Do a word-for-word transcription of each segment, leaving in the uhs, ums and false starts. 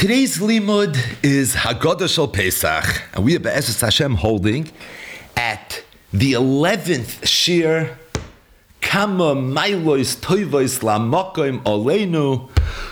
Today's limud is Haggadah Shel Pesach, and we are Be'ezus Hashem holding at the eleventh shir, Kama Mailois Toivois Lamakoim Oleinu,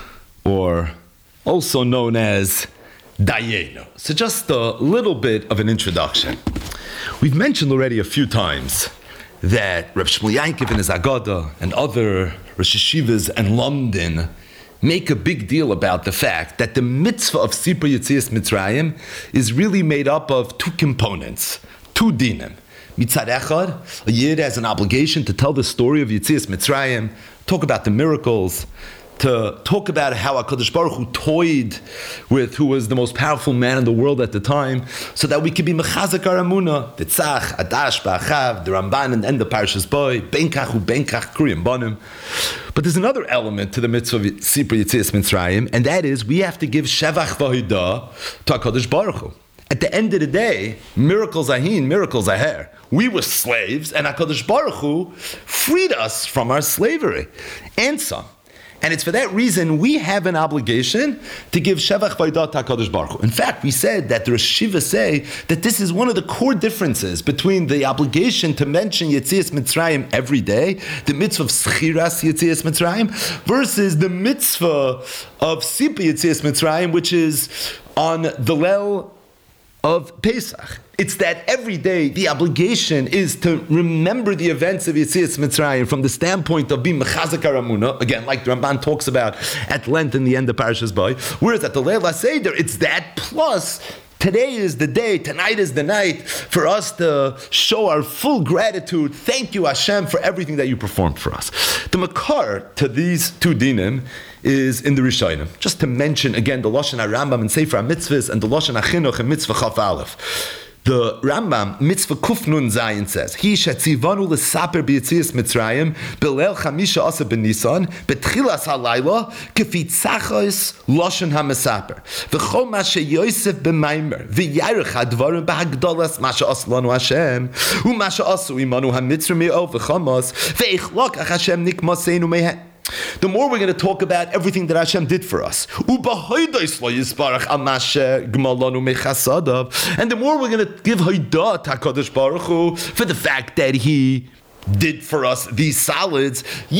or also known as Dayenu. So just a little bit of an introduction. We've mentioned already a few times that Reb Shmuel Yankiv in his Haggadah and other Rosh Yeshivas and London make a big deal about the fact that the mitzvah of Sipur Yetzias Mitzrayim is really made up of two components, two dinim. Mitzad echad, a yid has an obligation to tell the story of Yetzias Mitzrayim, talk about the miracles, to talk about how HaKadosh Baruch Hu toyed with who was the most powerful man in the world at the time, so that we could be mechazek our emunah. The Tzach, Adash, Ba'achav, the Ramban, and end the Parshas Boy, Benkach hu Benkach Kriyim Banim. But there's another element to the mitzvah of Sipur Yetzias Mitzrayim, and that is we have to give Shevach V'Hodah to HaKadosh Baruch Hu. At the end of the day, miracles ahin, miracles aher. We were slaves, and HaKadosh Baruch Hu freed us from our slavery, and some. And it's for that reason we have an obligation to give Shevach V'Hodah to HaKadosh Baruch Hu. In fact, we said that the Rosh Yeshiva say that this is one of the core differences between the obligation to mention Yetzias Mitzrayim every day, the mitzvah of Schiras Yetzias Mitzrayim, versus the mitzvah of Sipur Yetzias Mitzrayim, which is on the Lel of Pesach. It's that every day the obligation is to remember the events of Yetzias Mitzrayim from the standpoint of being mechazek our emunah, again, like the Ramban talks about at length in the end of Parashas Bo. Whereas at the Leil HaSeder, it's that plus today is the day, tonight is the night for us to show our full gratitude. Thank you, Hashem, for everything that you performed for us. The makar to these two dinim is in the Rishonim. Just to mention again the Lashon HaRambam and Sefer HaMitzvahs and the Lashon HaChinuch and Mitzvah Chaf Aleph. The Rambam, Mitzvah Kuf Nun Zayin says, Hi shetzivanu l'saper b'yetzias Mitzrayim b'leil chamisha asa b'Nisan b'tchilas halayla kefi tzachos loshen ha'mesaper v'chol ma sheYosef b'maimer v'yarech hadvarim b'hagdolas ma she'as lanu Hashem u'ma she'asu imanu ha'mitzrim me'ov v'chamos v'eichlok ach Hashem nikmaseinu me'hem. The more we're going to talk about everything that Hashem did for us, and the more we're going to give Haidah to HaKadosh Baruch Hu for the fact that He did for us these solids,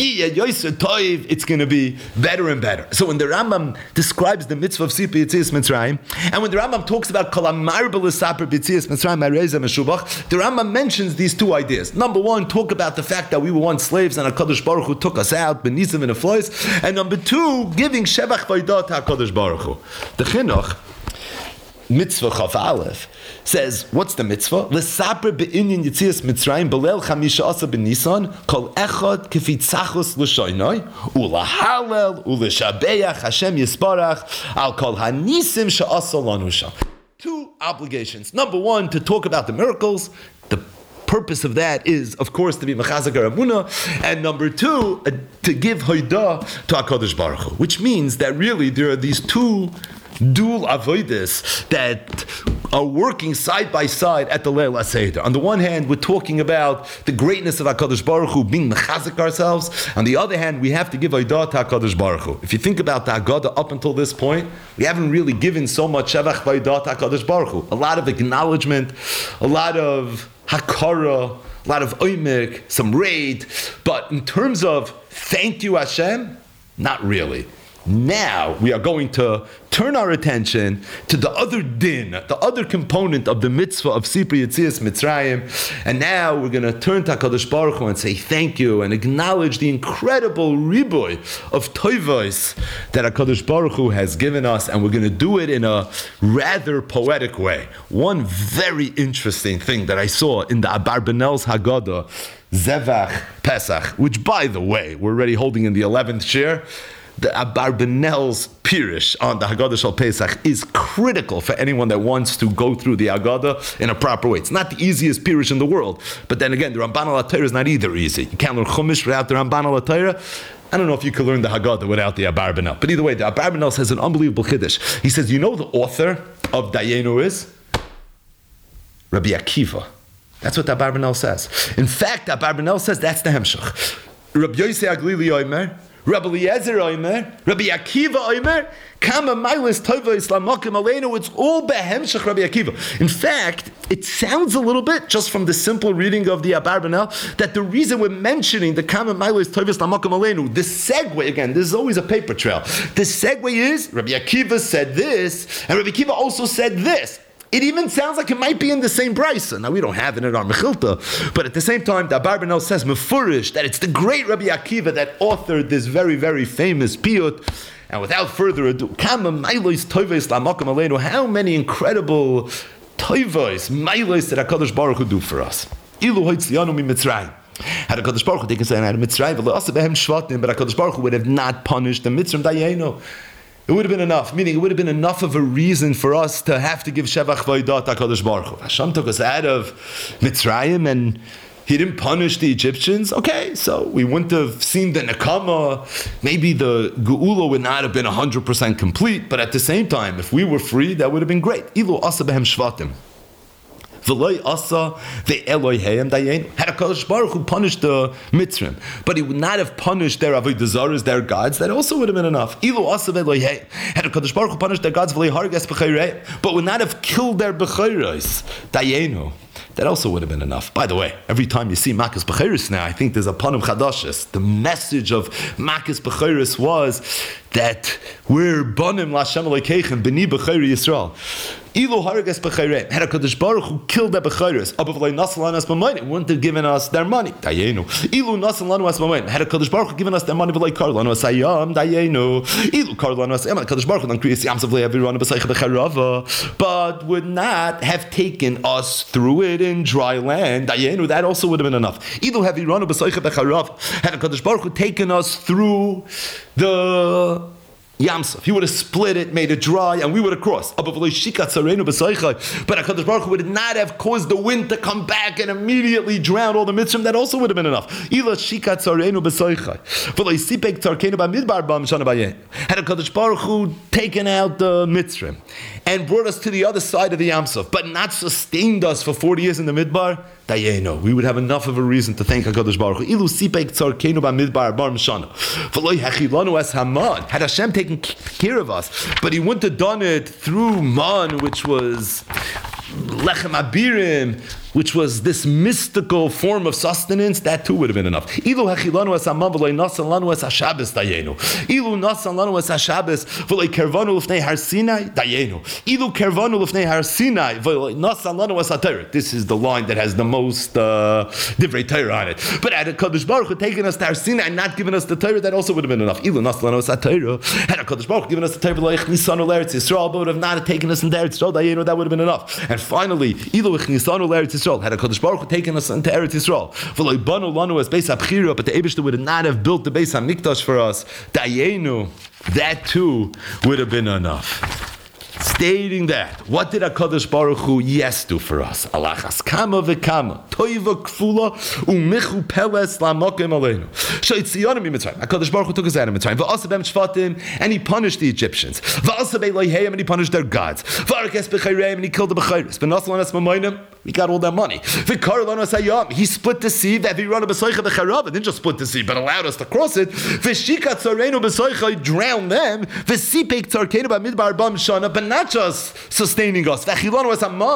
it's going to be better and better. So when the Rambam describes the mitzvah of Sipur Yetzias Mitzrayim, and when the Rambam talks about Kol Amar B'Lesaper B'Yetzias Mitzrayim Ha'Reizeh Meshubach, the Rambam mentions these two ideas. Number one, talk about the fact that we were once slaves and HaKadosh Baruch Hu took us out, B'Nisim and Aflois, and number two, giving Shevach V'Hodah to HaKadosh Baruch Hu. The Chinuch, Mitzvah Chaf Aleph, says, what's the mitzvah? L'saper be'inyan Yetzias Mitzrayim b'leil chamisha asa b'Nisan kol echad kefi tzachos l'shoynoi u'lahalel u'lishabeach Hashem yisparach al kol hanisim she'asa lanu sham. Two obligations. Number one, to talk about the miracles. The purpose of that is, of course, to be mechazek our emunah, and number two, uh, to give hoidah to HaKadosh Baruch Hu, which means that really there are these two dual avodas that are working side by side at the Leil HaSeder. On the one hand, we're talking about the greatness of HaKadosh Baruch Hu, being mechazik ourselves. On the other hand, we have to give Haidah to HaKadosh Baruch Hu. If you think about the Haggadah up until this point, we haven't really given so much Shevach Haidah to HaKadosh Baruch Hu. A lot of acknowledgement, a lot of hakara, a lot of oimek, some raid. But in terms of thank you Hashem, not really. Now we are going to turn our attention to the other din, the other component of the mitzvah of Sipur Yetzias Mitzrayim, and now we're going to turn to HaKadosh Baruch Hu and say thank you and acknowledge the incredible riboy of toivos that HaKadosh Baruch Hu has given us, and we're going to do it in a rather poetic way. One very interesting thing that I saw in the Abarbanel's Haggadah, Zevach Pesach, which by the way, we're already holding in the eleventh shir. The Abarbanel's Pirish on the Haggadah Shel Pesach is critical for anyone that wants to go through the Haggadah in a proper way. It's not the easiest Pirish in the world, but then again, the Ramban al HaTorah is not either easy. You can't learn Chumash without the Ramban al HaTorah. I don't know if you could learn the Haggadah without the Abarbanel. But either way, the Abarbanel says an unbelievable Chiddush. He says, you know the author of Dayenu is? Rabbi Akiva. That's what the Abarbanel says. In fact, the Abarbanel says that's the Hemshech. Rabbi Yosei Aglili Omer, Rabbi Eliezer Omer, Rabbi Akiva Omer, Kama Mailis Toivos Lamakim Aleinu. It's all behemshach Rabbi Akiva. In fact, it sounds a little bit, just from the simple reading of the Abarbanel, that the reason we're mentioning the Kama Mailis Toivos Lamakim Aleinu, the segue, again, this is always a paper trail. The segue is, Rabbi Akiva said this, and Rabbi Akiva also said this. It even sounds like it might be in the same brisa. Now, we don't have it in our Mechilta, but at the same time, the Abarbanel says, Mefurish, that it's the great Rabbi Akiva that authored this very, very famous piyut. And without further ado, Kama Mailos Toivos Lamakim Aleinu, how many incredible Toivos, Mailos that HaKadosh Baruch Hu do for us. Ilu Hoitzianu mi Mitzrayim. Had HaKadosh Baruch Hu taken say out of Mitzrayim, but HaKadosh Baruch Hu would have not punished the Mitzrayim Dayenu. It would have been enough, meaning it would have been enough of a reason for us to have to give Shevach Vaydat HaKadosh Baruch Hu. Hashem took us out of Mitzrayim and He didn't punish the Egyptians. Okay, so we wouldn't have seen the Nekama. Maybe the Geula would not have been one hundred percent complete, but at the same time, if we were free, that would have been great. Ilu asa behem shvatim. V'loi asa ve'eloheihem dayen. Had HaKadosh Baruch Hu punished the Mitzrim, but He would not have punished their avodah zaras, their gods. That also would have been enough. Ilu asa ve'eloheihem. Had HaKadosh Baruch Hu punished their gods, v'loi harges b'chayrei, but would not have killed their b'chayros. Dayenu. That also would have been enough. By the way, every time you see Makas B'chayris now, I think there's a Panim Chadashis. The message of Makas B'chayris was that we're Banim L'Hashem Elokeichem B'ni B'chayri Yisrael. Ilu haragas b'chayreim. Had HaKadosh Baruch Hu killed their b'chayres. Abav loy nasan lanu as b'mayim. Wouldn't have given us their money. Dayenu. Ilu nasan lanu as b'mayim. Had HaKadosh Baruch Hu given us their money v'loy kar lanu as hayam. Dayenu. Ilu kar lanu as hayam. HaKadosh Baruch Hu dan kriyas yamsav le'avirana b'saycha b'charava. But would not have taken us through it in dry land. Dayenu. That also would have been enough. Ilu havirana b'saycha b'charav. Had HaKadosh Baruch Hu taken us through the Yamsuf. He would have split it, made it dry, and we would have crossed. But HaKadosh Baruch Hu would not have caused the wind to come back and immediately drown all the Mitzrim. That also would have been enough. Had HaKadosh Baruch Hu taken out the Mitzrim and brought us to the other side of the Yamsuf, but not sustained us for forty years in the Midbar, Dayeno, we would have enough of a reason to thank HaKadosh Baruch Hu. Ilu sipek tzarkenu b'midbar bar mishana. V'loi hechilanu es haman. Had Hashem taken care of us, but He wouldn't have done it through man, which was lechem abirim, which was this mystical form of sustenance. That too would have been enough. Ilu hechilanu es haman v'loi nasan lanu es hashabes dayenu. Ilu nasan lanu es hashabes v'loi kervanu l'fnei har Sinai dayenu. Ilu kervanu l'fnei har Sinai v'loi nasan lanu es haTorah. This is the line that has the most uh, divrei Torah on it. But had HaKadosh Baruch Hu taken us to Har Sinai and not given us the Torah, that also would have been enough. Ilu nasan lanu es haTorah. Had HaKadosh Baruch Hu given us the Torah v'loi ichnisanu l'Eretz Yisrael, but would have not taken us into Eretz Yisrael dayenu. That would have been enough. And finally, Ilu ichnisanu l'Eretz Yisrael. Had HaKadosh Baruch Hu taken us into Eretz Yisrael, v'loi banu lanu as Beis HaBchira, but the Eibishter would not have built the Beis HaMikdash for us. Dayenu, that too would have been enough. Stating that, what did HaKadosh Baruch Hu yes do for us? Alachas kama v'kama, toiva kfula, u'michu peles la'mokim aleinu. Sheitziyanu mi Mitzrayim. HaKadosh Baruch Hu took us out of Mitzrayim. V'asa b'em shvatim, and He punished the Egyptians. V'asa b'eloheihem, and He punished their gods. V'arakes b'chayreim, and He killed the b'chayres. V'nasa lanas mamayim, we got all that money. V'kar lanas hayam, He split the sea. V'avirana b'soicha b'charav, didn't just split the sea, but allowed us to cross it. V'shika tzarenu b'soicha, drowned them. V'sipek tzarkenu b'midbar bam shana, but not just sustaining us, doing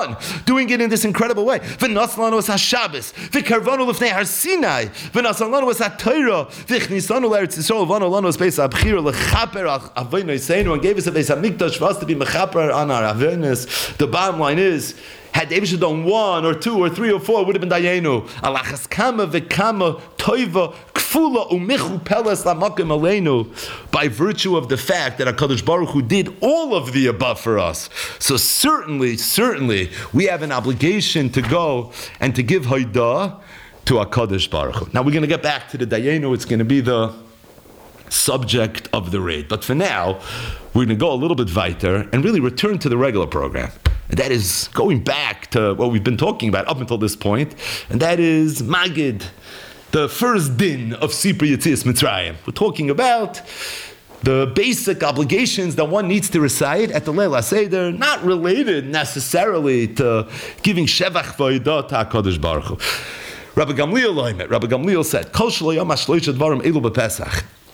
it in this incredible way. V'naslanu es haShabbos, v'karvanu l'fnei har Sinai, v'naslanu es haTorah, v'chnisanu l'Eretz Yisrael, v'anu lanu es Beis HaBchira l'chaper avonos, and gave us a Beis HaMikdash for us to be mechaper on our avonos. The bottom line is, had David done one or two or three or four, it would have been dayenu. Alachas kama v'kama toiva kfula umichu peles lamakim aleinu. By virtue of the fact that HaKadosh Baruch Hu did all of the above for us, so certainly, certainly, we have an obligation to go and to give haidah to HaKadosh Baruch Hu. Now we're going to get back to the dayenu. It's going to be the subject of the raid, but for now, we're going to go a little bit weiter and really return to the regular program. And that is going back to what we've been talking about up until this point, and that is Magid, the first din of Sipur Yetzias Mitzrayim. We're talking about the basic obligations that one needs to recite at the Leil HaSeder, not related necessarily to giving Shevach V'Aidah to HaKadosh Baruch Hu. Rabbi Gamliel Rabbi Gamliel said, Kol shelo yom hashloisha dvarim elu b'Pesach.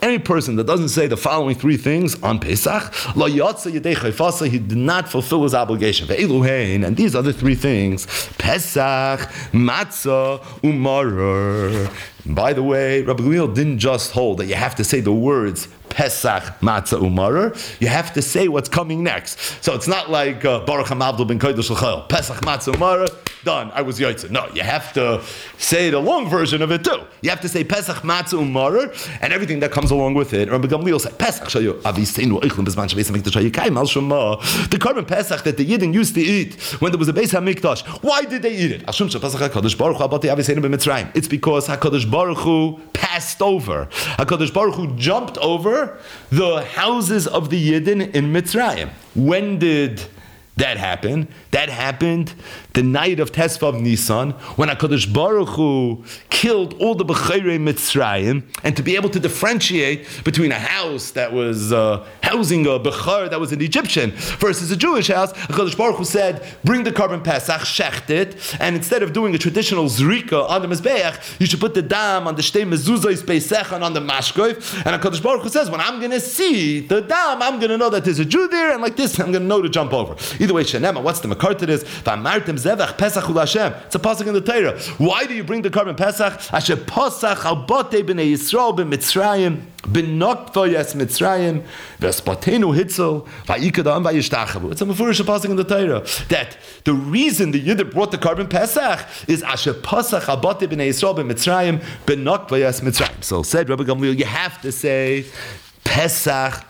any person that doesn't say the following three things on Pesach, lo yatsa yedei chayfasa, he did not fulfill his obligation. Ve'eluhein, and these other three things, Pesach, matzah, umaror. By the way, Rabbi Gamliel didn't just hold that you have to say the words Pesach, Matzah, Umarer. You have to say what's coming next. So it's not like uh, Baruch HaMavdil ben Kodesh L'Chayil. Pesach, Matzah, Umarer, done. I was Yotzeh. No, you have to say the long version of it too. You have to say Pesach, Matzah, Umarer, and everything that comes along with it. Rabbi Gamliel said, Pesach, shayu aviseinu oichlin bezman shebeis hamikdash hayikayim al shema. The carbon Pesach that the Yidden used to eat when there was a Beis HaMikdash. Why did they eat it? Ashum shepasach HaKadosh Baruch Hu abati aviseinu b'Mitzrayim. It's because HaKadosh Baruch Hu passed over. HaKadosh Baruch Hu jumped over the houses of the Yidden in Mitzrayim. When did that happen? That happened the night of Tesvav Nisan, when HaKadosh Baruch Hu killed all the Bechorei Mitzrayim, and to be able to differentiate between a house that was uh, housing a Bechor that was an Egyptian versus a Jewish house, HaKadosh Baruch Hu said, bring the carbon Pesach, shecht it, and instead of doing a traditional Zrika on the Mizbeach, you should put the dam on the Shtei Mezuzos Beisechan on the Mashkoif, and HaKadosh Baruch Hu says, when I'm going to see the dam, I'm going to know that there's a Jew there, and like this, I'm going to know to jump over. Either way, Shenema, what's the Makar to this? V'amartem zevach Pesach ul Hashem. It's a pasuk in the Torah. Why do you bring the carbon Pesach? Asher Pesach al Batei b'nei Yisrael b'Mitzrayim b'nokva yes Mitzrayim v'espatenu hitzel v'yikadam v'yishtachavu. It's a mefurish pasuk in the Torah that the reason the Yidden brought the carbon Pesach is Asher Pesach al Batei b'nei Yisrael b'Mitzrayim b'nokva yes Mitzrayim. So said Rabbi Gamliel, you have to say Pesach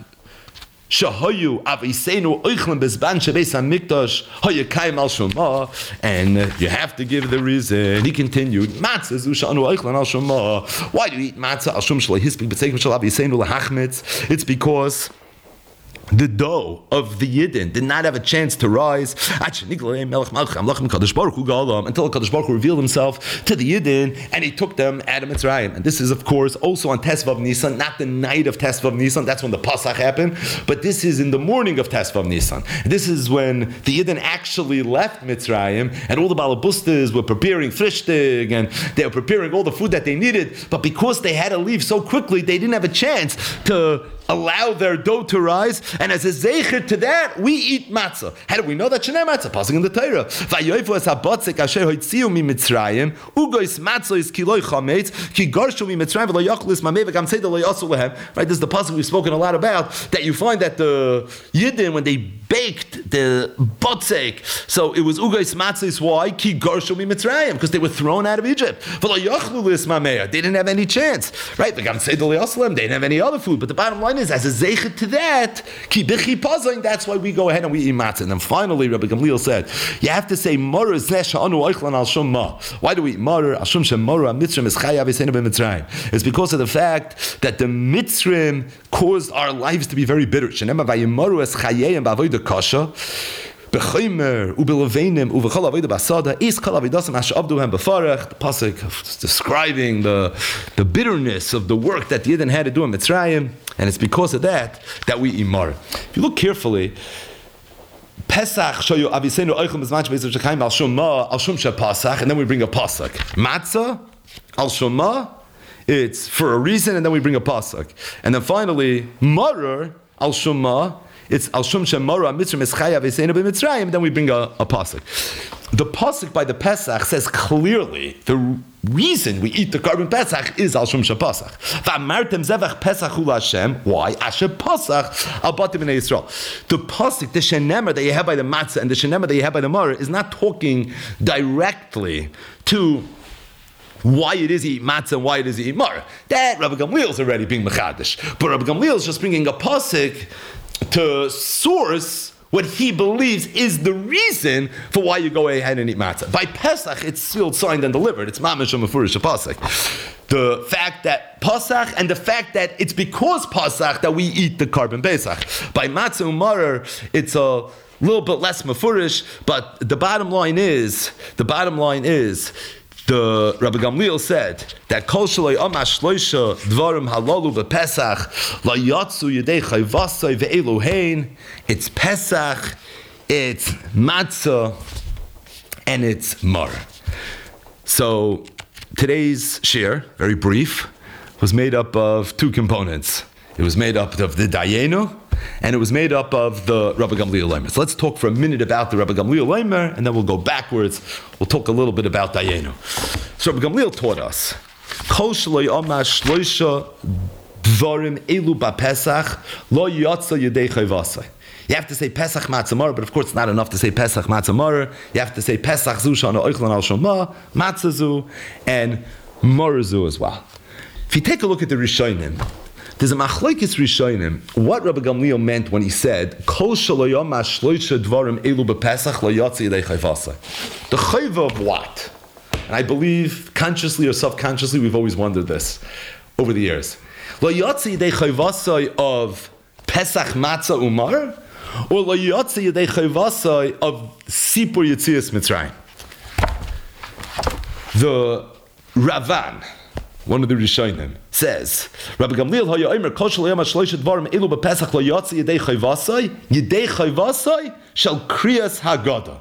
Shahayu aviseinu oichlin bezban shebeis hamikdash hayekayim al shoma, and you have to give the reason. He continued, matzah zu shanu oichlin al shoma. Why do you eat matzah al shum shalei hispik b'tzeikim shel aviseinu lahachmitz? It's because the dough of the Yidden did not have a chance to rise until Kadosh Baruch Hu revealed himself to the Yidden and he took them out of Mitzrayim. And this is, of course, also on Tesvav Nisan, not the night of Tesvav Nisan. That's when the Pasach happened. But this is in the morning of Tesvav Nisan. This is when the Yidden actually left Mitzrayim and all the Balabustas were preparing frishtig and they were preparing all the food that they needed. But because they had to leave so quickly, they didn't have a chance to allow their dough to rise, and as a zeicher to that, we eat matzah. How do we know that? Shnei matzah, passing in the Torah. Vayoifu es habatzik asher hoitziu mi Mitzrayim, ugois matzah is kiloi chametz, ki garshu mi Mitzrayim v'lo yachlis mamei v'gam tzeda lo yasu lehem. Right, this is the passage we've spoken a lot about, that you find that the Yidden, when they baked the batzik, so it was ugois matzah is why? Ki garshu mi Mitzrayim, because they were thrown out of Egypt. V'lo yachlis mamei, they didn't have any chance. Right, v'gam tzeda lo yasu lehem, they didn't have any other food. But the bottom line is, as a zeichet to that, ki bichi pazing, that's why we go ahead and we eat matzah. And then finally, Rabbi Gamliel said, you have to say, Mora zeh sha'anu oichlan al shum ma. Why do we eat Mora? Al shum shem Mora, Mitzrim is chaya v'seinu b'Mitzrayim. It's because of the fact that the Mitzrim caused our lives to be very bitter. Shenema vayimaru es chayeyim b'avodah kasha. B'chaymer u'b'levenim u'v'chol avodah b'asada is kol avodasam asher avduhem b'farach. The pasuk describing the the bitterness of the work that the Yidden had to do in Mitzrayim, and it's because of that that we eat Mara. If you look carefully, Pesach shayu aviseinu oichlin bezman shebeis hamikdash al shum ma al shum shepasach, and then we bring a pasuk. Matzah al shum ma, it's for a reason, and then we bring a pasuk, and then finally Maror al shum ma. It's al shum shemara mitzrim eschaya v'seinu b'Mitzrayim. Then we bring a, a pasuk. The pasuk by the Pesach says clearly the reason we eat the carbon Pesach is al shum shepasach. V'amartem zevach Pesach ul Hashem. Why? Asher pasach al batim b'nei Yisrael. The pasuk, the shenemer that you have by the matzah and the shenemer that you have by the maror is not talking directly to why it is he eat matzah and why it is he eat maror. That Rabbi Gamliel is already being mechadish, but Rabbi Gamliel is just bringing a pasuk to source what he believes is the reason for why you go ahead and eat matzah. By Pesach, it's sealed, signed, and delivered. It's mamish mefurish pasuk. The fact that Pesach and the fact that it's because Pesach that we eat the carbon Pesach. By matzah umarer, it's a little bit less mefurish, but the bottom line is, the bottom line is, the Rabbi Gamliel said that Kol Shaloi Amash Shloisha Dvarim Halalu BePesach La Yatsu Yedei Chayvasai VeElohein. It's Pesach, it's Matzah, and it's Mar. So today's shir, very brief, was made up of two components. It was made up of the Dayenu, and it was made up of the Rabbi Gamliel Leimer. So let's talk for a minute about the Rabbi Gamliel Leimer, and then we'll go backwards. We'll talk a little bit about Dayenu. So Rabbi Gamliel taught us, Kol shloi amash shloisha dvarim elu ba'Pesach lo yotza yedei chayvasai. You have to say Pesach Matzah Maror, but of course it's not enough to say Pesach Matzah Maror. You have to say Pesach Zu Shana Oichlan Al Shoma, Matzah Zu, and Maror Zu as well. If you take a look at the Rishonim, there's a machlokes Rishonim, what Rabbi Gamliel meant when he said, Kol shaloyom ashloisha dvarim elu b'Pesach lo yotzi yedei chayvasai. The chayva of what? And I believe, consciously or subconsciously, we've always wondered this over the years. Lo yotzi yedei chayvasai of Pesach Matzah Umar, or lo yotzi yedei chayvasai of Sipur Yetzias Mitzrayim. The Ravan, one of the Rishonim, says, Rabbi Gamliel haya omer kol shel yom hashloisha dvarim elu b'Pesach lo yotzi yedei chayvasai, yedei chayvasai shel kriyas Haggadah.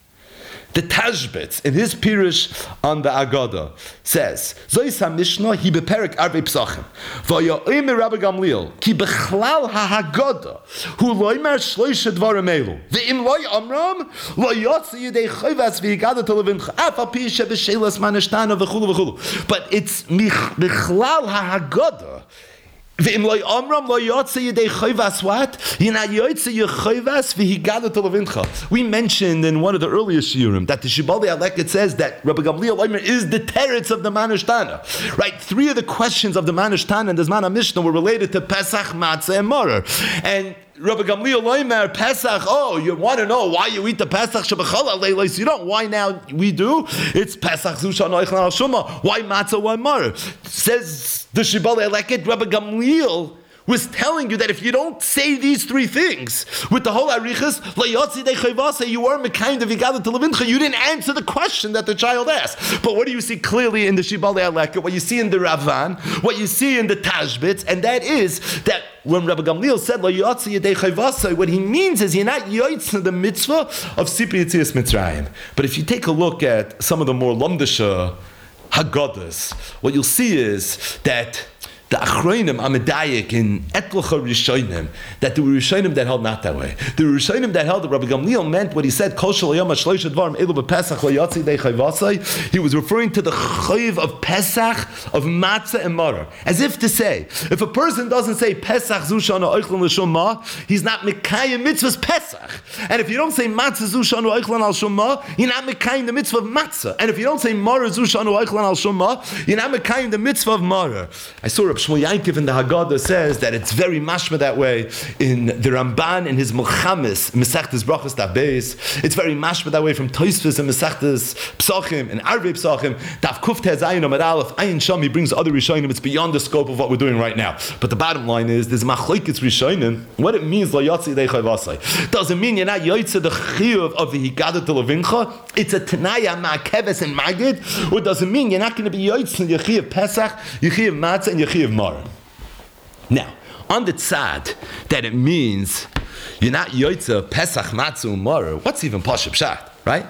The Tashbetz, in his Pirush on the Agada, says, Zois HaMishnah hi beperek arvei psachim. V'ya omer Rabbi Gamliel, ki bechlal ha-Haggadah, hu lo ymer shloisha dvarim elu. Ve'im lo yamram, lo yotzi yedei chayvas v'yigada televincha, af al pi shebeshelas manishtana v'chulu v'chulu. But it's bechlal ha-Haggadah. Ve'im lo yamram lo yotzi yedei chayvas what? Yina yotzi yechayvas v'higada televincha. We mentioned in one of the earlier shiurim that the Shibbolei Aleket says that Rabbi Gamliel Leimer is the teretz of the Manishtana. Right? Three of the questions of the Manishtana and the Zman HaMishnah were related to Pesach, Matzah, and Maror. And Rabbi Gamliel Leimer, Pesach, oh, you want to know why you eat the Pesach Shebechol Leilos? You don't. Why now we do? It's Pesach Zushan Oichlan Al Shuma. Why Matzah, why Maror? Says the Shibbolei Aleket, Rabbi Gamliel was telling you that if you don't say these three things with the whole arichas, layotzi de chayvasa, you were mekayim of yigada televincha, you didn't answer the question that the child asked. But what do you see clearly in the Shibbolei Aleket? What you see in the Ravan, what you see in the Tashbetz, and that is that when Rabbi Gamliel said layotzi de chayvasa, what he means is you're not yotzin the mitzvah of Sipur Yetzias Mitzrayim. But if you take a look at some of the more Lomdisha Haggadahs, what you'll see is that the Achronim Amedayik in Etlacha Rishonim, that there were Rishonim that held not that way. The Rishonim that held that Rabbi Gamliel meant what he said, Kol shel yom hashloisha dvarim elu b'Pesach lo yotzi yedei chayvasai. He was referring to the chayv of Pesach, of Matzah and Maror. As if to say, if a person doesn't say Pesach zu shana oichlan l'shoma, he's not mekayim mitzvahs Pesach. And if you don't say Matzah zu shana oichlan al shoma, you're not mekayim the mitzvah of Matzah. And if you don't say Maror zu shana oichlan al shoma, you're not mekayim the mitzvah of Maror. I saw Shmuel Yankiv in the Haggadah says that it's very mashma that way in the Ramban in his Mulchamis, Mesechtes Brachos Daf Beis. It's very mashma that way from Tosfos and Mesechtes Psachim and Arvei Psachim. Daf Kuf Tez Ayin Amar Aleph Ayin Sham. He brings other Rishonim. It's beyond the scope of what we're doing right now. But the bottom line is there's machlokes Rishonim. What it means lo yotzi yedei chayvasai doesn't mean you're not yotze the chiyuv of the higada televincha. It's a tenaya ma'akeves and magid. Or doesn't mean you're not going to be yotze in yechiv Pesach, yechiv Matzah, and yechiv Maror. Now, on the tzad that it means you're not yotze Pesach, Matzah, and Maror, what's even Pashup Pshat, right?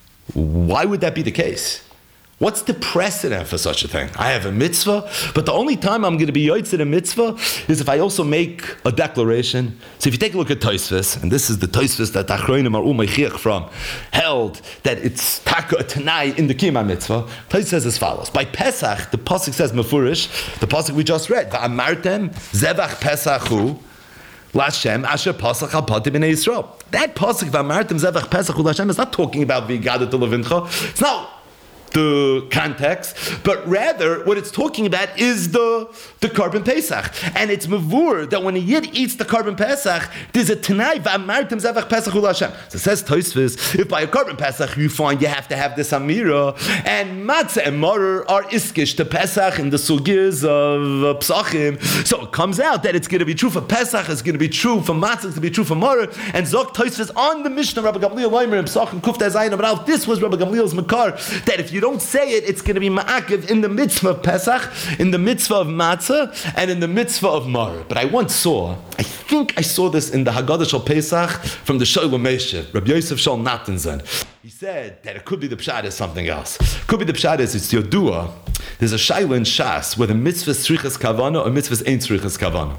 Why would that be the case? What's the precedent for such a thing? I have a mitzvah, but the only time I'm going to be yotze a mitzvah is if I also make a declaration. So if you take a look at Tosfos, and this is the Tosfos that Achronim are umaychiach from, held that it's taka a tanai in the kiyum mitzvah. Tosfos says as follows: by Pesach, the pasuk says mefurish, the pasuk we just read, va'amartem zevach Pesachu Lashem asher pasach al patim b'nei Yisrael. That pasuk va'amartem zevach Pesachu Lashem is not talking about v'igada televincha. It's not the context, but rather what it's talking about is the the Korban Pesach, and it's mavur that when a yid eats the Korban Pesach, there's a tanai v'amartem zevach Pesach hu Hashem. So it says Tosfos, if by a Korban Pesach you find you have to have this amira, and matzah and maror are iskish to Pesach in the sugis of uh, psachim, so it comes out that it's going to be true for Pesach, it's going to be true for matzah, it's going to be true for maror, and Zok Tosfos on the Mishnah Rabbi Gamliel Leimer in psachim kuf tezayin about this was Rabbi Gamliel's makar that if you don't say it, it's going to be ma'akiv in the mitzvah of Pesach, in the mitzvah of matzah, and in the mitzvah of Mar. But I once saw, I think I saw this in the Haggadah Shal Pesach from the Sholem Moshe, Rabbi Yosef Shal Natanson. He said that it could be the pshat is something else. Could be the pshat is it's Yodua. There's a shayla in Shas where the mitzvah tzrichas kavana or mitzvah ain't tzrichas kavana.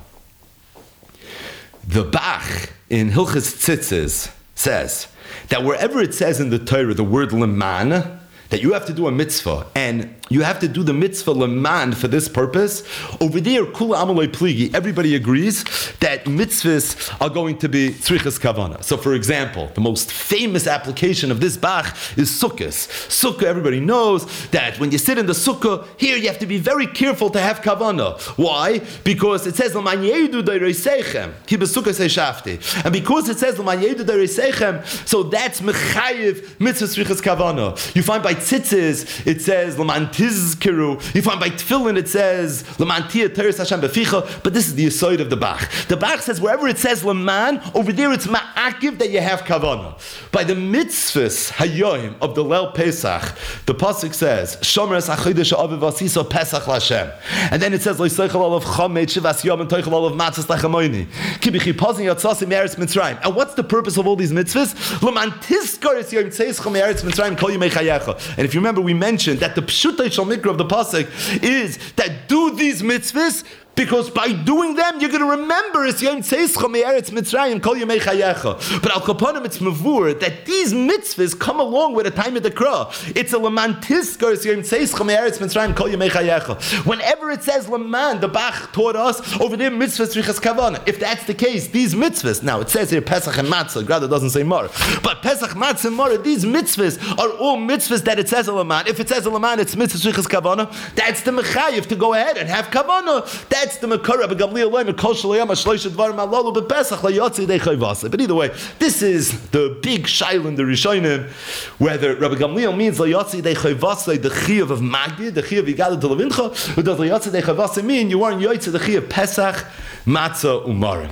The Bach in Hilchas Tzitzis says that wherever it says in the Torah the word leman, that you have to do a mitzvah, and you have to do the mitzvah leman for this purpose, over there, kula amaloi pligi, everybody agrees that mitzvahs are going to be tzrichas kavana. So for example, the most famous application of this Bach is sukkahs. Sukkah, everybody knows that when you sit in the sukkah, here you have to be very careful to have kavana. Why? Because it says, L'man yedu deireseichem, ki b'sukkah seishafti. And because it says, L'man yedu deireseichem, so that's mechayiv mitzvah tzrichas kavana. You find by tzitzis, it says, L'man tizkiru. You find by tefillin, it says, L'man tia teres Hashem beficha. But this is the aside of the Bach. The Bach says, wherever it says L'man, over there it's ma'akiv that you have kavana. By the mitzvahs hayoim of the Leil Pesach, the pasuk says, Shomer es hachodesh ha'aviv v'asiso Pesach l'Hashem. And then it says, Lo'iseichel olav chomet shivas yom and toichel olav matzas l'chamoyni. Ki b'chipazin yatzasim me'eretz Mitzrayim. And what's the purpose of all these mitzvahs? L'man tizkor es yom tzeischem me'eretz Mitzrayim kol yimei chayecha. And if you remember, we mentioned that the pshutay shal mikra of the pasuk is that do these mitzvahs because by doing them you're going to remember it's Yom Tzeischem Me'eretz Mitzrayim Kol Yemei Chayecha. But al kaponim it's mavur that these mitzvahs come along with a time of the Kra. It's a Laman Tizkor it's Yom Tzeischem Me'eretz Mitzrayim Kol Yemei Chayecha. Whenever it says Laman, the Bach taught us over there mitzvahs tzrichas kavana. If that's the case, these mitzvahs, now it says here Pesach and Matzah, rather doesn't say Mar, but Pesach, Matzah, and Mar, these mitzvahs are all mitzvahs that it says a Laman. If it says a Laman, it's mitzvah tzrichas kavana. That's the mechayiv to go ahead and have kavana. That That's the Makara, but Gamliel Loim, Kol Shalayam, Shloisha Dvarim Alalu, but Pesach LaYotzi Dei Chayvasa. But either way, this is the big shail in the Rishonim, whether Rabbi Gamliel means LaYotzi Dei Chayvasa, the Chiyuv of Magid, the Chiyuv Yigad to Levincha, or does LaYotzi Dei Chayvasa mean you are in Yotzi the Chiyuv Pesach, Matzah, Umara.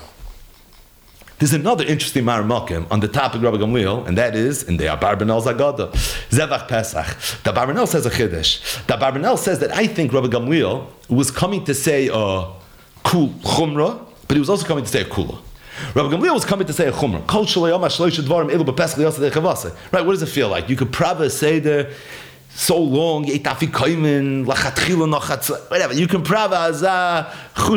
There's another interesting Maramakim on the topic of Rabbi Gamliel, and that is in the Abarbanel Zagada, Zevach Pesach. The Abarbanel says a Chiddush. The Abarbanel says that I think Rabbi Gamliel was coming to say a kul chumrah, but he was also coming to say a kula. Rabbi Gamliel was coming to say a chumrah. Kol shalayom hashloish dvarim elu b'pesach liyaseh dechavase. Right? What does it feel like? You could probably say there so long, whatever. You can prava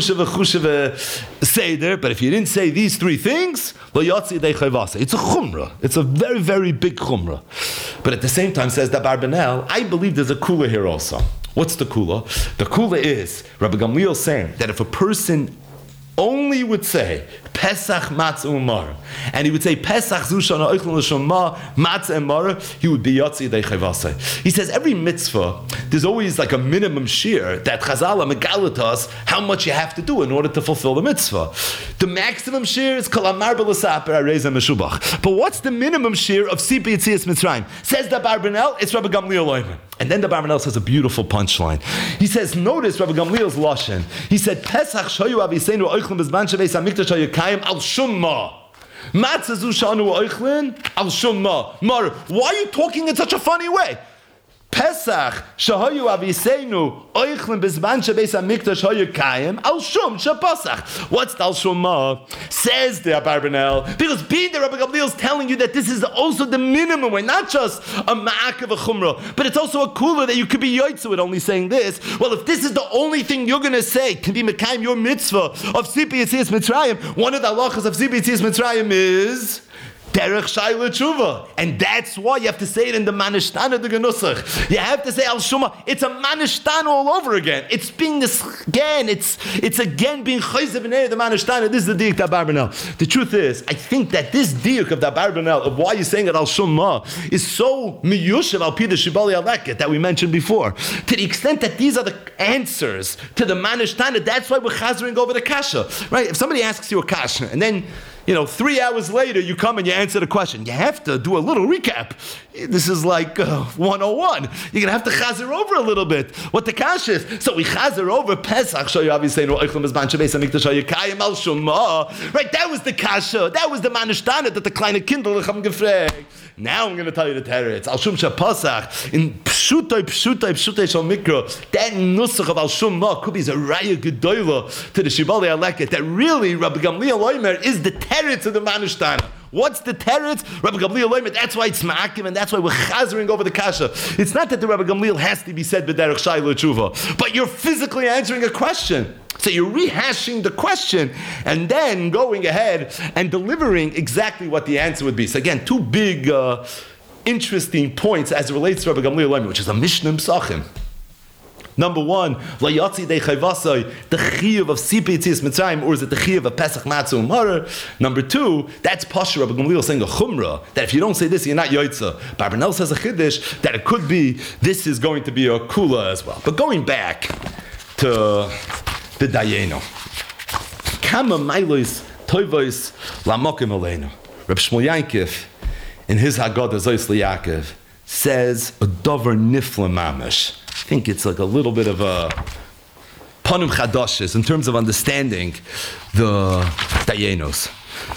seder, but if you didn't say these three things, it's a chumrah. It's a very, very big chumrah. But at the same time, says the Barbanel, I believe there's a kula here also. What's the kula? The kula is Rabbi Gamliel saying that if a person only would say Pesach Matzah Umar, and he would say Pesach Zushana Oichlin L'Shoma Matzah and Mara, he would be Yotzi Dei Chayvasei. He says every mitzvah, there's always like a minimum shear that Chazal megalit us how much you have to do in order to fulfill the mitzvah. The maximum shear is Kol Amar B'Lasaper Areza Meshubach. But what's the minimum shear of Sipi Yitzias Mitzrayim? Says the Barbanel, it's Rabbi Gamliel Loiman. And then the Barbanel says a beautiful punchline. He says, notice Rabbi Gamliel's lashon. He said, Pesach Shoyu Aviseinu Oichlin B'Zman Sheveis HaMikdash HaYekayim Al Shumma. Matzah Zu Shanu Oichlin Al Shumma. Mar, why are you talking in such a funny way? Pesach Shahayu Aviseinu Oichlin B'Zman Sheveis HaMikdash HaYekayim Al Shum Shapasach. What's Al Shumma? Says the Abarbanel, because being the Rabbi Gamliel is telling you that this is also the minimum way, not just a ma'ak of a chumrah, but it's also a kula that you could be yoitzu with only saying this. Well, if this is the only thing you're going to say to be mekayim your mitzvah of Sipi Yitzias Mitzrayim, one of the halachas of Sipi Yitzias Mitzrayim is Derech Shaila Tshuva. And that's why you have to say it in the Manishtana de Genusach. You have to say Al Shuma. It's a Manishtana all over again. It's being this again. It's it's again being Chayzev B'nei the Manishtana. This is the diuk of Barbanel. The truth is, I think that this diuk of the Barbanel, of why you're saying it Al Shuma, is so miyushav al pida shibali aleket that we mentioned before. To the extent that these are the answers to the Manishtana, that's why we're chazering over the kasha. Right? If somebody asks you a kasha, and then you know, three hours later, you come and you answer the question. You have to do a little recap. This is like uh, one oh one. You're going to have to chazer over a little bit what the kash is. So we chazer over Pesach. Right, that was the kasha. That was the manishtana that the kleine Kindle haben gefragt. Now I'm going to tell you the teretz. Al Shum Shapasach in pshutai, pshutai, pshutai shal mikra. That nusach of al shum ma could be a raya gedola to the Shibalei Aleket. That really Rabbi Gamliel Omer is the teretz of the Manushtana. What's the teretz? Rabbi Gamliel Omer. That's why it's ma'akim, and that's why we're chazering over the kasha. It's not that the Rabbi Gamliel has to be said b'derech shayla tshuva, but you're physically answering a question. So you're rehashing the question and then going ahead and delivering exactly what the answer would be. So again, two big, uh, interesting points as it relates to Rabbi Gamliel Omer, which is a Mishnah Psachim. Number one, la yatsi de chayvasai, the chiyuv of sipei tzis Mitzrayim, or is it the chiyuv of Pesach Matzah Umarer? Number two, that's Pasha Rabbi Gamliel saying a chumrah, that if you don't say this, you're not yoitza. Barbanel says a chiddush, that it could be, this is going to be a kula as well. But going back to the Dayenu. Kama mailois toivois lamokim aleinu. Reb Shmuel Yankov, in his Haggadah Zois Liyaakov, says a dover nifla mamish. I think it's like a little bit of a panum chadashes in terms of understanding the Dayenos.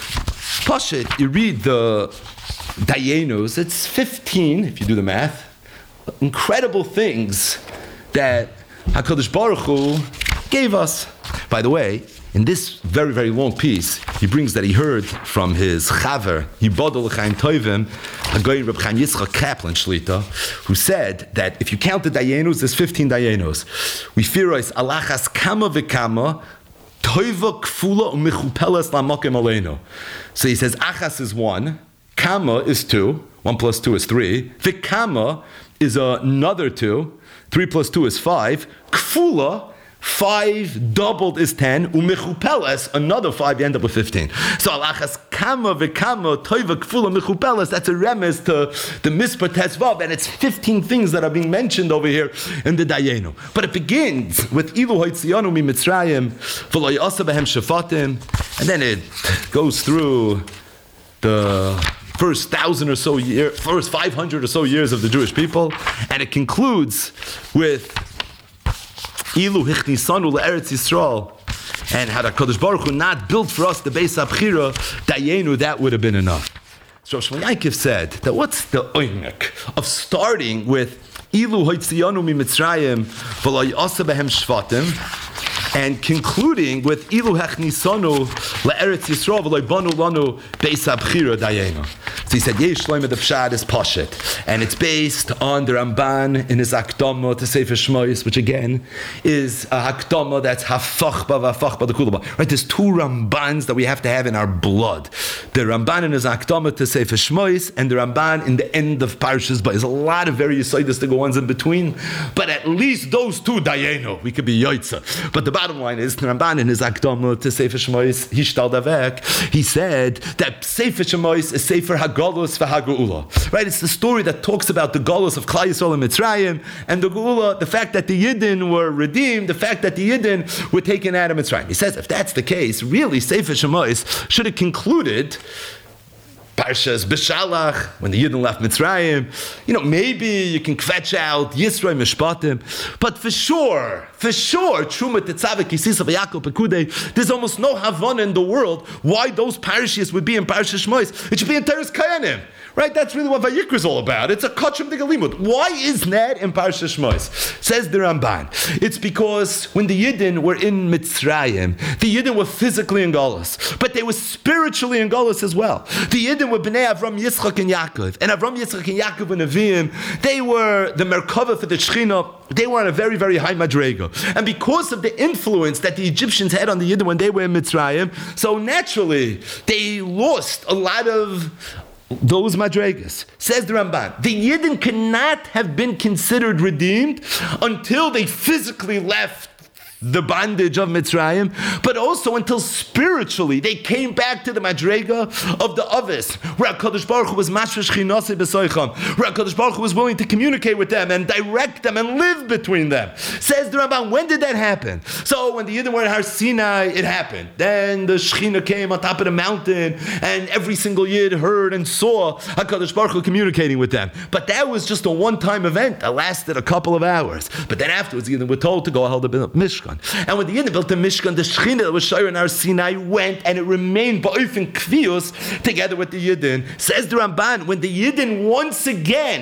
Pashit, you read the Dayenos, it's fifteen, if you do the math, incredible things that HaKadosh Baruch Hu gave us. By the way, in this very, very long piece, he brings that he heard from his chaver, Yibodol L'chaim Tovim, Hagoy Reb Chaim Yitzchak Kaplan Shlita, who said that if you count the Dayenos, there's fifteen Dayenos. We fear us alachas kama v'kama, toiva kfula u'mechupelas la'mokim aleinu. So he says, achas is one, kama is two, one plus two is three, v'kama is another two, three plus two is five, kfula, five doubled is ten, umechupeles, another five, you end up with fifteen. So alachas kama v'kama toiva kfula mechupeles, that's a remes to the mispar tesvav, and it's fifteen things that are being mentioned over here in the Dayenu. But it begins with ilu hoitzianu mi Mitzrayim v'lo yasa behem shafatim, and then it goes through the first thousand or so year, first five hundred or so years of the Jewish people, and it concludes with Ilu hichnisanu le'eretz Yisrael, and had HaKadosh Baruch Hu not built for us the Beis HaBchira, Dayenu, that would have been enough. So Shmuel Yankov said that what's the oimek of starting with Ilu hoitziyanu mi Mitzrayim v'lo yasa behem shvatim, and concluding with Ilu hechnisanu le'eretz Yisrael v'lo banu lanu Beis HaBchira Dayenu. So he said, Yesh Shlomo the Pshat is Pashit, and it's based on the Ramban in his Akdama to Sefer Shmois, which again is a Akdama that's Hafachba v'Hafachba the Kulaba. Right, there's two Rambans that we have to have in our blood. The Ramban in his Akdama to Sefer Shmois, and the Ramban in the end of Parshas. But there's a lot of very Yisaitis ones in between, but at least those two Dayenu, we could be Yoitza. But the bottom line is, the Ramban in his Akdama to Sefer Shmois, Hishtal Davek, he said that Sefer Shmois is Sefer Hag Galus v'Hageula. Right? It's the story that talks about the Galus of Klal Yisrael and Mitzrayim, and the Geula, the fact that the Yidden were redeemed, the fact that the Yidden were taken out of Mitzrayim. He says, if that's the case, really, Sefer Shemos should have concluded Parshas B'Shalach, when the Yidden left Mitzrayim. You know, maybe you can kvetch out Yisro Mishpatim, but for sure, for sure, Truma Tetzaveh Kisisa V'Yakov Pekudei, there's almost no Havana in the world why those parashas would be in Parshas Shmos. It should be in Teres Kayanim. Right? That's really what Vayikra is all about. It's a Kachim de Galimut. Why is that in Parshas Shmos? Says the Ramban. It's because when the Yidden were in Mitzrayim, the Yidden were physically in Galus, but they were spiritually in Galus as well. The Yidden were Bnei Avram, Yitzchak, and Yaakov. And Avram, Yitzchak, and Yaakov and Nevi'im, they were the Merkava for the Shechina. They were on a very, very high madrega. And because of the influence that the Egyptians had on the Yidden when they were in Mitzrayim, so naturally, they lost a lot of those madregas. Says the Ramban, the Yidden cannot have been considered redeemed until they physically left the bondage of Mitzrayim, but also until spiritually they came back to the madrega of the Avis, where HaKadosh Baruch Hu was mashresh chinasi b'soicham, where HaKadosh Baruch Hu was willing to communicate with them and direct them and live between them. Says the Ramban, when did that happen? So when the Yidden were in Har Sinai, it happened. Then the Shechina came on top of the mountain, and every single Yid heard and saw HaKadosh Baruch Hu communicating with them. But that was just a one-time event that lasted a couple of hours. But then afterwards, the Yidden were told to go hold the Mishkan. And when the Yidden built the Mishkan, the Shechina that was Shayr in Har Sinai went, and it remained ba'ofen kvius together with the Yidden. Says the Ramban, when the Yidden once again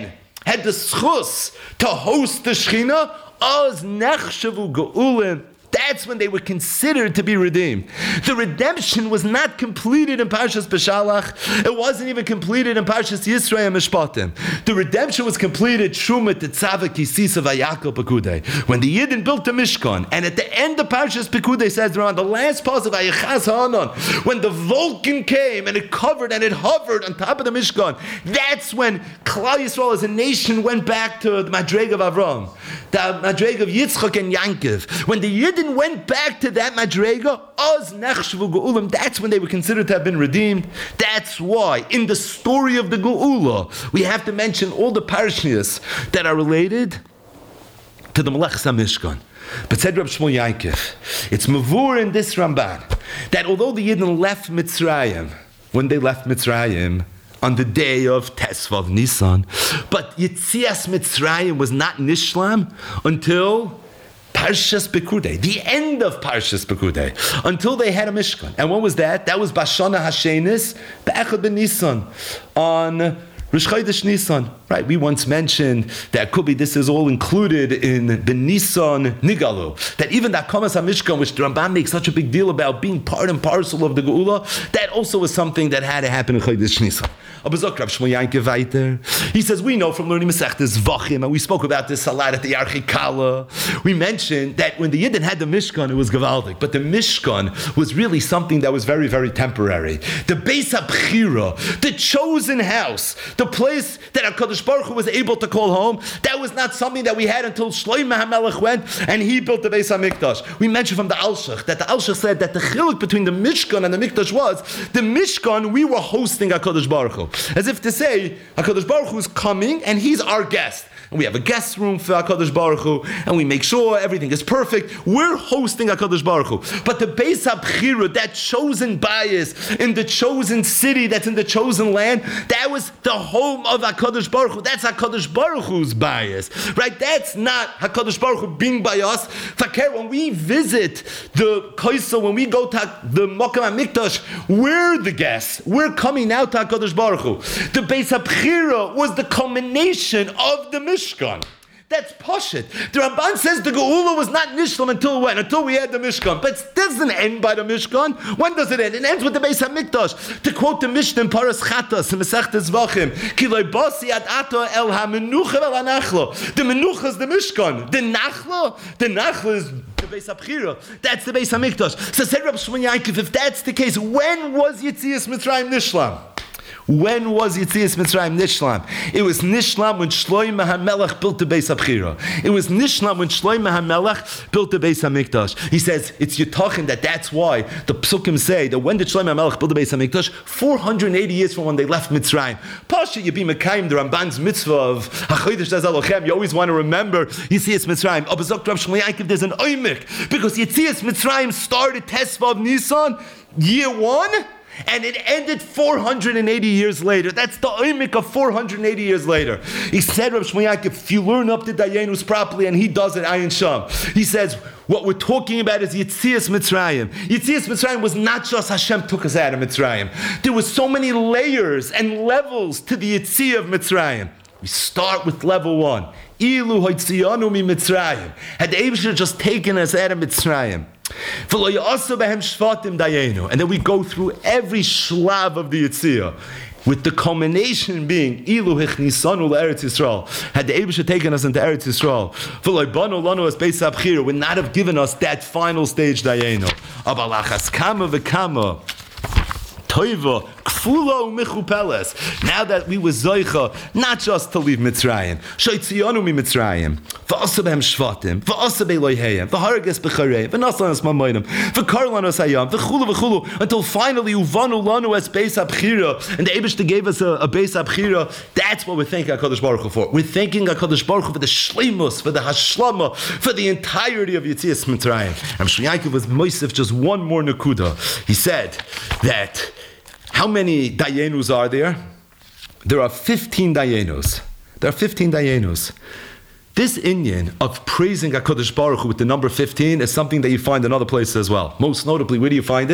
had the schus to host the Shechina, oz nechshavu geulim. That's when they were considered to be redeemed. The redemption was not completed in Parshas Beshalach. It wasn't even completed in Parshas Yisrael and Mishpatim. The redemption was completed Truma Tetzaveh Kisisa Vayakal Pekudei, when the Yidden built the Mishkan. And at the end of Parshas Pekudei says around the last part of Vayichas Ha'anon, when the Vulcan came and it covered and it hovered on top of the Mishkan, that's when Klal Yisrael as a nation went back to the Madreg of Avram, the Madreg of Yitzchak and Yankiv. When the Yidden went back to that Madrega, Oz Nechshvu Geulim, that's when they were considered to have been redeemed. That's why, in the story of the Geula, we have to mention all the parashiyos that are related to the Melechus HaMishkan. But said Reb Shmuel Yankov, it's mavur in this Ramban, that although the Yidden left Mitzrayim, when they left Mitzrayim, on the day of Tesvav Nisan, but Yitzias Mitzrayim was not Nishlam until Parshas Pekudei, the end of Parshas Pekudei, until they had a Mishkan. And when was that? That was Bashana Hashenis, Be'echad Ben Nisan, on Rosh Chodesh Nisan. Right, we once mentioned that could be this is all included in the Nisan Nigalu. That even that Kamas HaMishkan, which the Ramban makes such a big deal about being part and parcel of the Geula, that also was something that had to happen in Chodesh Nisan. He says, we know from learning Masechtas Vachim, and we spoke about this a lot at the Archikala. We mentioned that when the Yidden had the Mishkan, it was Gavaldik, but the Mishkan was really something that was very, very temporary. The Beis HaBchira, the chosen house, the place that HaKadosh Baruch Hu was able to call home, that was not something that we had until Shlomo HaMelech went and he built the Beis HaMikdash. We mentioned from the Alshach that the Alshach said that the chiluk between the Mishkan and the Mikdash was, the Mishkan, we were hosting HaKadosh Baruch Hu. As if to say, HaKadosh Baruch Hu is coming and he's our guest. And we have a guest room for HaKadosh Baruch Hu, and we make sure everything is perfect. We're hosting HaKadosh Baruch Hu. But the Beis HaBchira, that chosen bias in the chosen city that's in the chosen land, that was the home of HaKadosh Baruch Hu. That's HaKadosh Baruch Hu's bias. Right? That's not HaKadosh Baruch Hu being by us. Fakir, when we visit the Kaisel, when we go to the Mokem HaMikdash, we're the guests. We're coming out to HaKadosh Baruch Hu. The Beis HaBchira was the culmination of the Mishkan. That's Pashit. The Ramban says the Geula was not Nishlam until when? Until we had the Mishkan. But it doesn't end by the Mishkan. When does it end? It ends with the Beis HaMikdash. To quote the Mishnah in Paras Chatas, in Masechtas Vachim, Ki lo basi ad ato el ha-menucha vel ha-nachlo. The Menucha is the Mishkan. The Nachlo, the Nachlo is the Beis HaBchira. That's the Beis HaMikdash. So said Reb Shmuel Yankov, if that's the case, when was Yitzias Mitzrayim Nishlam? When was Yitzias Mitzrayim Nishlam? It was Nishlam when Shlomo HaMelech built the Beis HaBchira. It was Nishlam when Shlomo HaMelech built the Beis HaMikdash. He says, it's Yitachin that that's why the Psukim say that when did Shlomo HaMelech build the Beis HaMikdash? four hundred eighty years from when they left Mitzrayim. Pasha Yibim Mekayim, the Ramban's mitzvah of HaChodesh Daz Alochem, you always want to remember Yitzias Mitzrayim. Abazok Rav Shmuel Yankov, there's an oimik, because Yitzias Mitzrayim started Tesvav Nisan, year one, and it ended four hundred eighty years later. That's the oimik of four hundred eighty years later. He said, Rav Shmuel Yankov, if you learn up the Dayanus properly, and he does it, Ayin Sham, he says, what we're talking about is Yitzias Mitzrayim. Yitzias Mitzrayim was not just Hashem took us out of Mitzrayim. There was so many layers and levels to the Yitzia of Mitzrayim. We start with level one. Ilu hoitziyanu mi Mitzrayim. Had the Eibusher just taken us out of Mitzrayim. And then we go through every shlav of the Yitzia, with the culmination being Ilu hichnisanu le'Eretz Yisrael. Had the Eibusher taken us into Eretz Yisrael, v'lo banu lanu as Beis HaBchira, would not have given us that final stage Dayenu. Abalachas kama v'kama toiva kfula u'mechupeles. Now that we were zoicha, not just to leave Mitzrayim, shoytziyanu mi Mitzrayim, v'asa behem shvatim, v'asa be'loiheyim, v'harages b'chareim, v'nasanas mamoinim, v'karlanos hayam, v'chulu v'chulu, until finally uvanu lanu as Beis HaBchira, and the Eibishter gave us a, a Beis HaBchira. That's what we're thanking HaKadosh Baruch Hu for. We're thanking HaKadosh Baruch Hu for the shleimus, for the hashlama, for the entirety of Yitzias Mitzrayim. And Shmuel Yankov was moisef just one more nekuda. He said that how many dayenus are there? There are fifteen dayenus. There are fifteen dayenus. This inyan of praising HaKadosh Baruch Hu with the number fifteen is something that you find in other places as well. Most notably, where do you find it?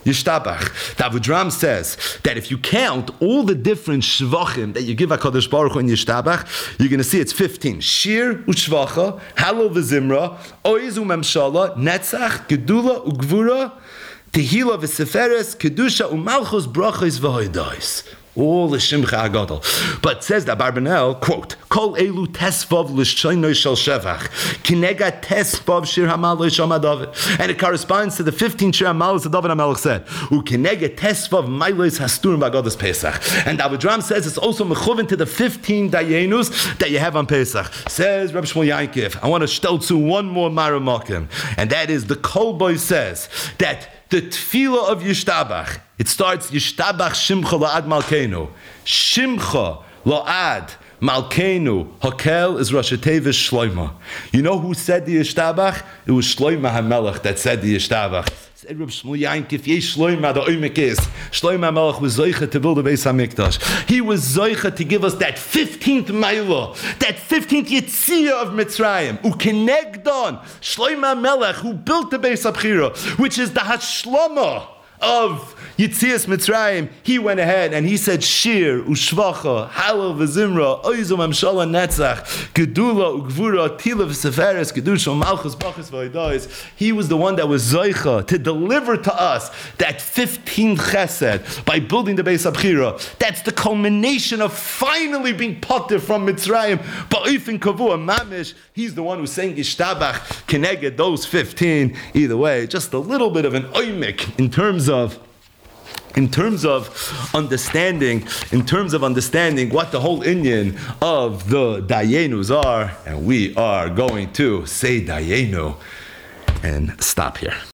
Yishtabach. The Avodram says that if you count all the different shvachim that you give HaKadosh Baruch Hu in Yishtabach, you're going to see it's fifteen. Shir u'shvacha, halal v'zimra, oiz u'memshala, netzach, gedula u'gvura, tehila v'seferes, kedusha u'malchus brachos v'hoidais. All the Shimcha Agadol. But says that Barbanel, quote, Kol elu tesvav l'shoinoi shel shevach, kinega tesvav shir hamaloi shama David. And it corresponds to the fifteen shir hamalos that David HaMelech said. U kinega tesvav mailois hasturim b'Agados Pesach. And Avodram says it's also mechuvin to the fifteen dayenus that you have on Pesach. Says Rabbi Shmuel Yankiv, I want to shtel to one more maramakim. And that is the Kol Boy says that the tefillah of Yishtabach, it starts Yishtabach Shimcha La'ad Malkeinu. Shimcha La'ad Malkeinu. Hakel is Rosh Tevis Shloima. You know who said the Yishtabach? It was Shloima HaMelech that said the Yishtabach. Said Reb Shmuel Yankiv, Yesh Shloima, the Oimek is. Shloima HaMelech was Zoicha to build the Beis HaMikdash. He was Zoicha to give us that fifteenth Mailah, that fifteenth Yitziyah of Mitzrayim. Ukenegdon, Shloima HaMelech, who built the Beis HaBchira, which is the Hashlama of Yitzias Mitzrayim. He went ahead and he said Shir, Ushvacha, Halal v'Zimra, Oizum Amshala Netzach, Gedula, Ugvura, Tila v'Seferes, Gedusha, Malchus, Bachas v'Oidais. He was the one that was Zoicha to deliver to us that fifteenth chesed by building the Beis HaBchira. That's the culmination of finally being potter from Mitzrayim. Ba'ifin Kavua Mamish, he's the one who's saying Yishtabach, Keneged, those fifteen. Either way, just a little bit of an oimik in terms of In terms of understanding, in terms of understanding what the whole Inyan of the Dayenus are, and we are going to say Dayenu and stop here.